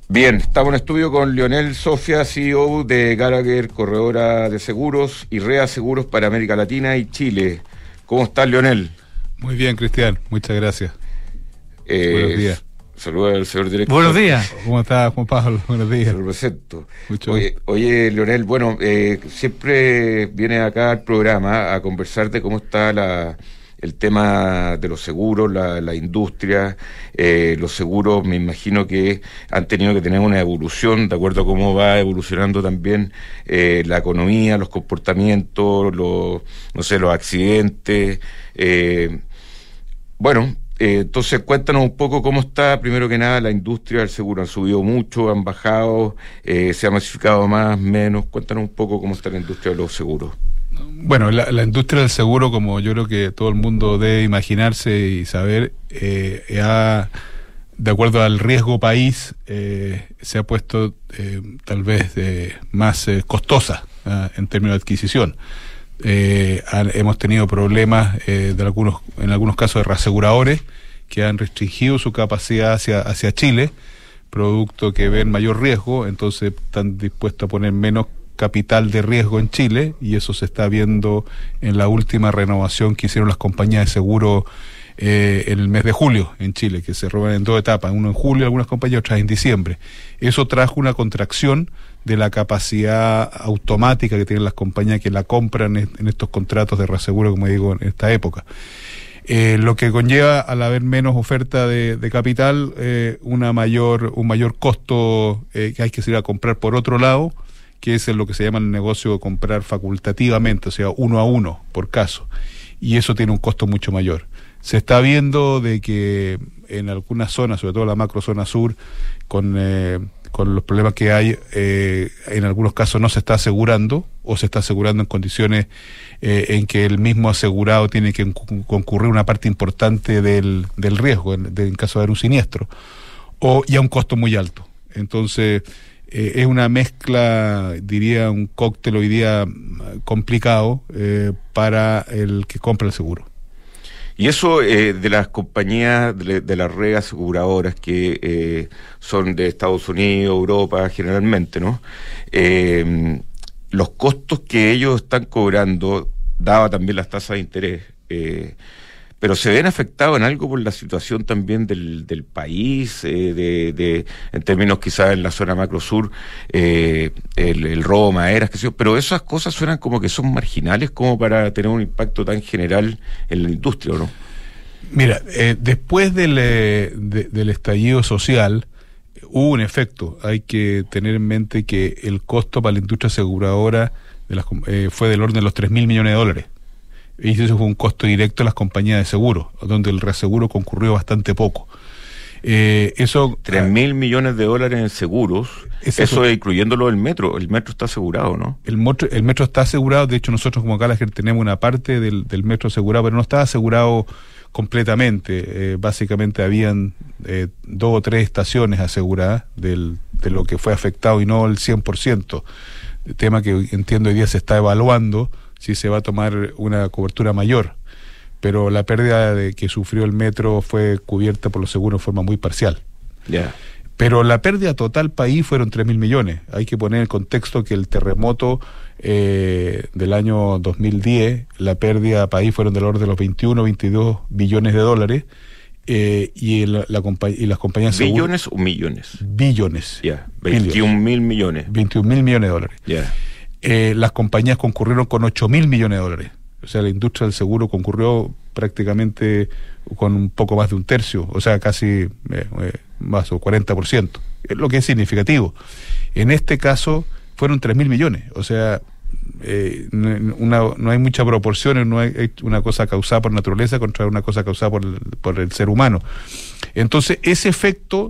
Bien, estamos en estudio con Leonel Sofia, CEO de Gallagher, corredora de seguros y REA Seguros para América Latina y Chile. ¿Cómo estás, Leonel? Muy bien, Cristian, muchas gracias. Buenos días. Saludos al señor director. Buenos días. ¿Cómo está, Juan Pablo? Buenos días. Se lo presento. Mucho Oye, Leonel, bueno, siempre viene acá al programa a conversar de cómo está el tema de los seguros, la industria. Los seguros, me imagino que han tenido que tener una evolución de acuerdo a cómo va evolucionando también la economía, los comportamientos, los accidentes. Entonces cuéntanos un poco cómo está, primero que nada, la industria del seguro. ¿Han subido mucho, han bajado, se ha masificado más, menos? Cuéntanos un poco cómo está la industria de los seguros. Bueno, la industria del seguro, como yo creo que todo el mundo debe imaginarse y saber, de acuerdo al riesgo país, se ha puesto tal vez más costosa en términos de adquisición. Hemos tenido problemas en algunos casos de reaseguradores que han restringido su capacidad hacia Chile, producto que ven mayor riesgo, entonces están dispuestos a poner menos capital de riesgo en Chile, y eso se está viendo en la última renovación que hicieron las compañías de seguro en el mes de julio en Chile, que se roban en dos etapas, uno en julio algunas compañías, otras en diciembre. Eso trajo una contracción de la capacidad automática que tienen las compañías que la compran en estos contratos de reaseguro, como digo, en esta época. Lo que conlleva, al haber menos oferta de capital, un mayor costo que hay que salir a comprar por otro lado, que es lo que se llama el negocio de comprar facultativamente, o sea, 1 a 1 por caso, y eso tiene un costo mucho mayor. Se está viendo de que en algunas zonas, sobre todo la macrozona sur, con los problemas que hay, en algunos casos no se está asegurando, o se está asegurando en condiciones en que el mismo asegurado tiene que concurrir una parte importante del riesgo en caso de haber un siniestro, y a un costo muy alto. Entonces es una mezcla, diría, un cóctel hoy día complicado para el que compra el seguro. Y eso de las compañías, de las REA aseguradoras que son de Estados Unidos, Europa generalmente, ¿no? Los costos que ellos están cobrando, daba también las tasas de interés, pero se ven afectados en algo por la situación también del país, en términos quizás en la zona macro sur, el robo de maderas, qué sé yo, pero esas cosas suenan como que son marginales como para tener un impacto tan general en la industria, ¿o no? Mira, después del estallido social hubo un efecto. Hay que tener en mente que el costo para la industria aseguradora fue del orden de los $3.000 millones. Y eso fue un costo directo a las compañías de seguro, donde el reaseguro concurrió bastante poco. Eso $3.000 millones en seguros, eso es incluyéndolo del metro. El metro está asegurado, ¿no? El metro está asegurado. De hecho, nosotros como Gallagher tenemos una parte del metro asegurado, pero no está asegurado completamente. Básicamente habían 2 o 3 estaciones aseguradas de lo que fue afectado, y no el 100%. El tema que entiendo hoy día se está evaluando si se va a tomar una cobertura mayor, pero la pérdida que sufrió el metro fue cubierta por los seguros de forma muy parcial. Yeah. Pero la pérdida total país fueron $3.000 millones. Hay que poner en contexto que el terremoto del año 2010, la pérdida país fueron del orden de los 21-22 billones de dólares, y las compañías ¿billones o millones? Billones. Ya, 21.000 millones. 21.000 millones de dólares. Ya. Las compañías concurrieron con $8.000 millones de dólares. O sea, la industria del seguro concurrió prácticamente con un poco más de un tercio, o sea, casi más o 40%, lo que es significativo. En este caso fueron $3.000 millones, o sea, no hay mucha proporción, no hay una cosa causada por naturaleza contra una cosa causada por el ser humano. Entonces, ese efecto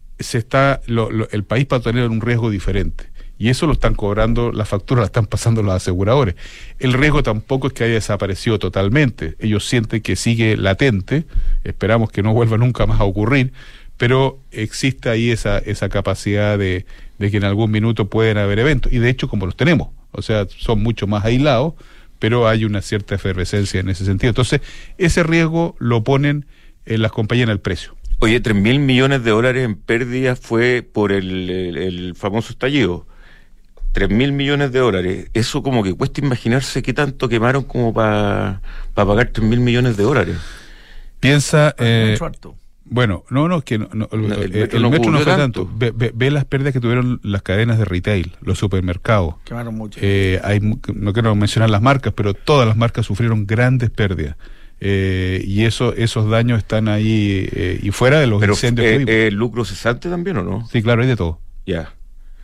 el país va a tener un riesgo diferente. Y eso lo están cobrando, la factura la están pasando los aseguradores. El riesgo tampoco es que haya desaparecido totalmente. Ellos sienten que sigue latente, esperamos que no vuelva nunca más a ocurrir, pero existe ahí esa capacidad de que en algún minuto pueden haber eventos. Y de hecho, como los tenemos, o sea, son mucho más aislados, pero hay una cierta efervescencia en ese sentido. Entonces, ese riesgo lo ponen las compañías en el precio. Oye, 3.000 millones de dólares en pérdidas fue por el famoso estallido. 3.000 millones de dólares. Eso como que cuesta imaginarse qué tanto quemaron como para pagar 3.000 millones de dólares. Piensa... bueno, el metro no fue tanto. Ve las pérdidas que tuvieron las cadenas de retail, los supermercados. Quemaron mucho. No quiero mencionar las marcas, pero todas las marcas sufrieron grandes pérdidas. Y esos daños están ahí y fuera de los incendios que vimos. ¿Lucro cesante también o no? Sí, claro, hay de todo. Ya.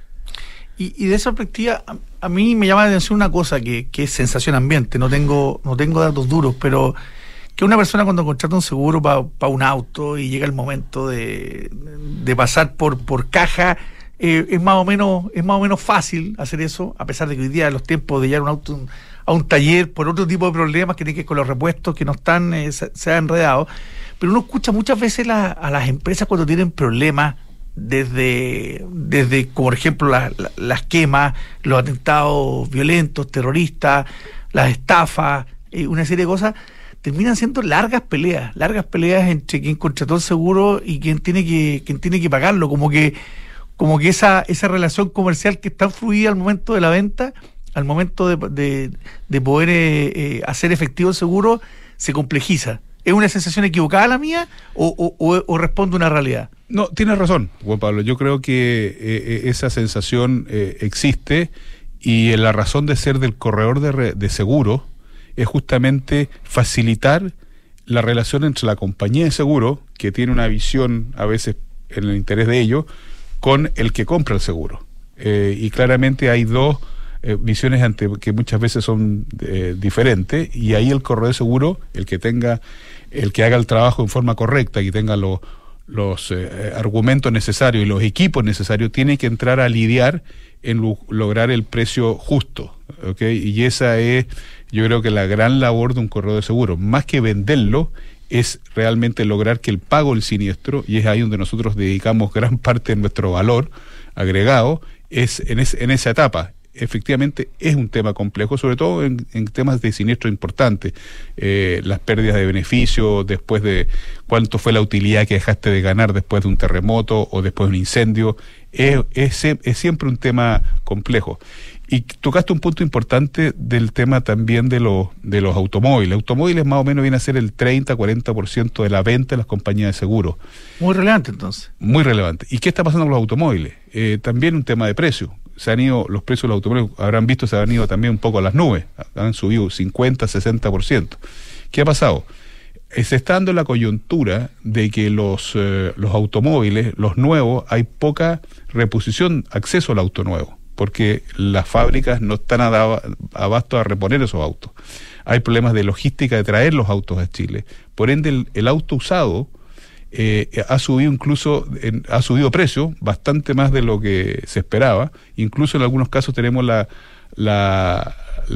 Y de esa perspectiva, a mí me llama la atención una cosa que es sensación ambiente. No tengo datos duros, pero que una persona cuando contrata un seguro para un auto y llega el momento de pasar por caja, es más o menos fácil hacer eso, a pesar de que hoy día los tiempos de llevar un auto a un taller por otro tipo de problemas que tienen que ver con los repuestos que no están, se han enredado. Pero uno escucha muchas veces a las empresas cuando tienen problemas, desde por ejemplo las quemas, los atentados violentos, terroristas, las estafas, una serie de cosas, terminan siendo largas peleas entre quien contrató el seguro y quien tiene que pagarlo, como que esa relación comercial que es tan fluida al momento de la venta, al momento de poder hacer efectivo el seguro, se complejiza. ¿Es una sensación equivocada la mía o responde a una realidad? No, tienes razón, Juan Pablo. Yo creo que esa sensación existe, y la razón de ser del corredor de seguro es justamente facilitar la relación entre la compañía de seguro, que tiene una visión a veces en el interés de ellos, con el que compra el seguro. Y claramente hay dos visiones que muchas veces son diferentes, y ahí el corredor de seguro, el que haga el trabajo en forma correcta y tenga los argumentos necesarios y los equipos necesarios, tiene que entrar a lidiar en lograr el precio justo, ¿okay? Y esa es, yo creo que la gran labor de un corredor de seguro, más que venderlo, es realmente lograr que el pago del siniestro, y es ahí donde nosotros dedicamos gran parte de nuestro valor agregado, es en esa etapa. Efectivamente es un tema complejo, sobre todo en temas de siniestro importantes, las pérdidas de beneficio, después de cuánto fue la utilidad que dejaste de ganar después de un terremoto o después de un incendio, es siempre un tema complejo. Y tocaste un punto importante del tema también de los automóviles. Automóviles más o menos viene a ser el 30-40% de la venta de las compañías de seguros. Muy relevante entonces. Muy relevante. ¿Y qué está pasando con los automóviles? También un tema de precio. Se han ido los precios de los automóviles, habrán visto, se han ido también un poco a las nubes, han subido 50-60%. ¿Qué ha pasado? Se está dando la coyuntura de que los automóviles, los nuevos, hay poca reposición, acceso al auto nuevo, porque las fábricas no están abasto a reponer esos autos. Hay problemas de logística de traer los autos a Chile. Por ende, el auto usado ha subido precio bastante más de lo que se esperaba. Incluso en algunos casos tenemos la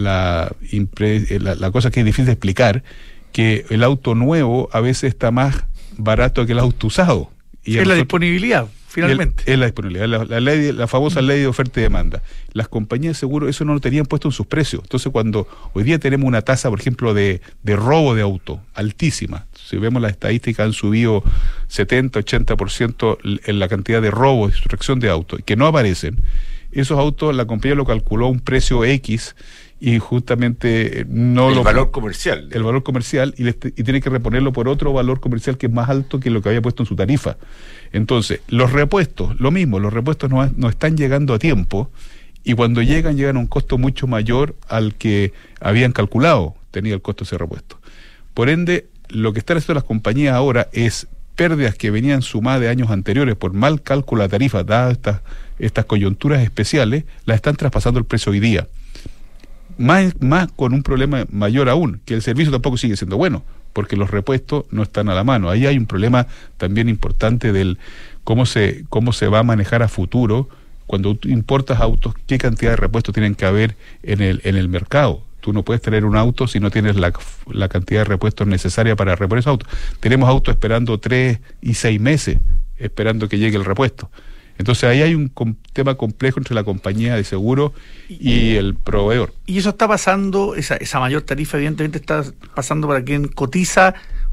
cosa que es difícil de explicar, que el auto nuevo a veces está más barato que el auto usado. Y es la disponibilidad, finalmente. Es la disponibilidad, la famosa ley de oferta y demanda. Las compañías de seguro eso no lo tenían puesto en sus precios. Entonces, cuando hoy día tenemos una tasa, por ejemplo, de robo de auto altísima, si vemos las estadísticas, han subido 70-80% en la cantidad de robos y sustracción de autos, que no aparecen. Esos autos, la compañía lo calculó a un precio X, y justamente el valor comercial y tiene que reponerlo por otro valor comercial que es más alto que lo que había puesto en su tarifa. Entonces, los repuestos, lo mismo, los repuestos no están llegando a tiempo, y cuando llegan a un costo mucho mayor al que habían calculado tenía el costo de ese repuesto. Por ende, lo que están haciendo las compañías ahora es pérdidas que venían sumadas de años anteriores por mal cálculo de tarifa, dadas estas coyunturas especiales, las están traspasando el precio hoy día. Más con un problema mayor aún, que el servicio tampoco sigue siendo bueno, porque los repuestos no están a la mano. Ahí hay un problema también importante del cómo se va a manejar a futuro cuando tú importas autos, qué cantidad de repuestos tienen que haber en el mercado. Tú no puedes traer un auto si no tienes la cantidad de repuestos necesaria para reponer ese auto. Tenemos autos esperando 3 y 6 meses esperando que llegue el repuesto. Entonces ahí hay un tema complejo entre la compañía de seguro y el proveedor. Y eso está pasando, esa mayor tarifa evidentemente está pasando para quien cotiza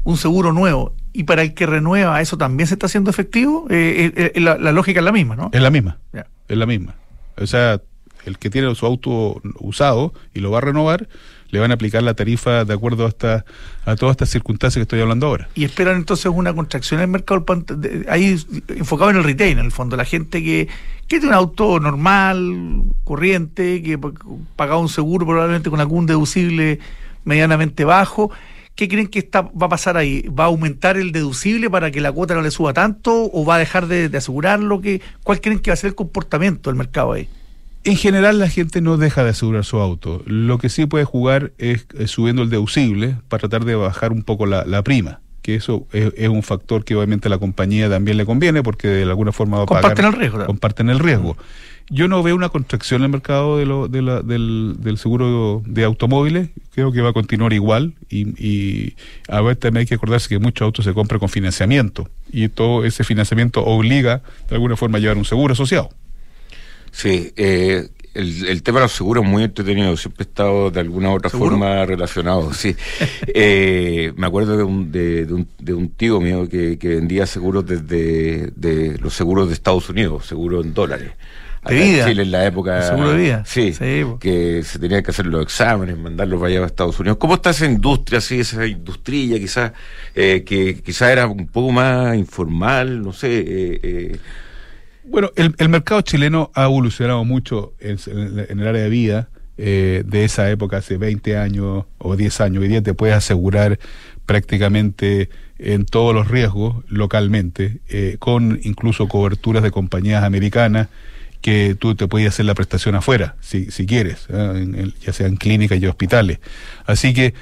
un seguro nuevo, y para el que renueva, ¿eso también se está haciendo efectivo? La lógica es la misma, ¿no? Es la misma, Ya. es la misma. O sea, el que tiene su auto usado y lo va a renovar, le van a aplicar la tarifa de acuerdo a todas estas circunstancias que estoy hablando ahora. Y esperan entonces una contracción en el mercado, ahí enfocado en el retail, en el fondo, la gente que tiene un auto normal, corriente, que pagaba un seguro probablemente con algún deducible medianamente bajo. ¿Qué creen que va a pasar ahí? ¿Va a aumentar el deducible para que la cuota no le suba tanto o va a dejar de asegurarlo? ¿Cuál creen que va a ser el comportamiento del mercado ahí? En general la gente no deja de asegurar su auto. Lo que sí puede jugar es subiendo el deducible para tratar de bajar un poco la prima, que eso es un factor que obviamente a la compañía también le conviene porque de alguna forma va a pagar. Comparten el riesgo, ¿no? Comparten el riesgo. Yo no veo una contracción en el mercado del seguro de automóviles. Creo que va a continuar igual y a ver, también hay que acordarse que muchos autos se compran con financiamiento y todo ese financiamiento obliga de alguna forma a llevar un seguro asociado. Sí, el tema de los seguros es muy entretenido, siempre he estado de alguna u otra ¿Seguro? forma relacionado, sí. Me acuerdo de un tío mío que vendía seguros de los seguros de Estados Unidos, seguros en dólares. ¿De vida? En Chile en la época. ¿El seguro de vida? Sí, Sí, que se tenían que hacer los exámenes, mandarlos para allá a Estados Unidos. ¿Cómo está esa industria, así, esa industrilla quizás, que quizás era un poco más informal, no sé? Bueno, el mercado chileno ha evolucionado mucho en el área de vida de esa época, hace 20 años o 10 años. Hoy día te puedes asegurar prácticamente en todos los riesgos localmente, con incluso coberturas de compañías americanas que tú te puedes hacer la prestación afuera, si quieres, ya sea en clínicas y hospitales. Así que...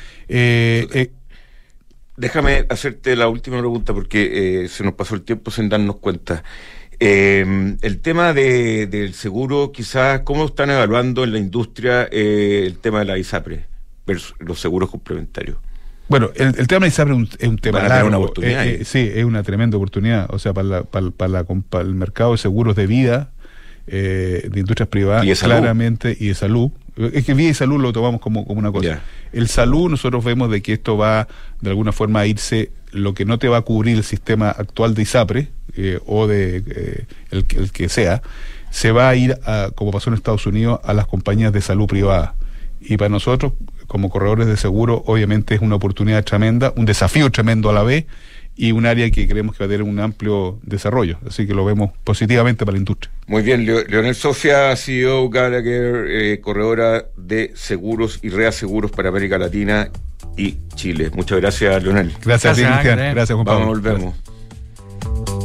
Déjame hacerte la última pregunta porque se nos pasó el tiempo sin darnos cuenta. El tema del seguro, quizás, ¿cómo están evaluando en la industria el tema de la ISAPRE versus los seguros complementarios? Bueno, el tema de ISAPRE es un tema largo. Una oportunidad sí, es una tremenda oportunidad. O sea, para el mercado de seguros de vida, de industrias privadas, ¿Y de salud? Claramente, y de salud. Es que vida y salud lo tomamos como una cosa. Yeah. El salud, nosotros vemos de que esto va de alguna forma a irse, lo que no te va a cubrir el sistema actual de ISAPRE, o de el que sea, se va a ir, como pasó en Estados Unidos, a las compañías de salud privadas. Y para nosotros, como corredores de seguro, obviamente es una oportunidad tremenda, un desafío tremendo a la vez, y un área que creemos que va a tener un amplio desarrollo. Así que lo vemos positivamente para la industria. Muy bien, Leonel Sofia, CEO Gallagher, corredora de seguros y reaseguros para América Latina y Chile. Muchas gracias, Leonel. Gracias a ti, Gracias, Cristian. Ángel. Gracias, Juan Pablo. Vamos, volvemos.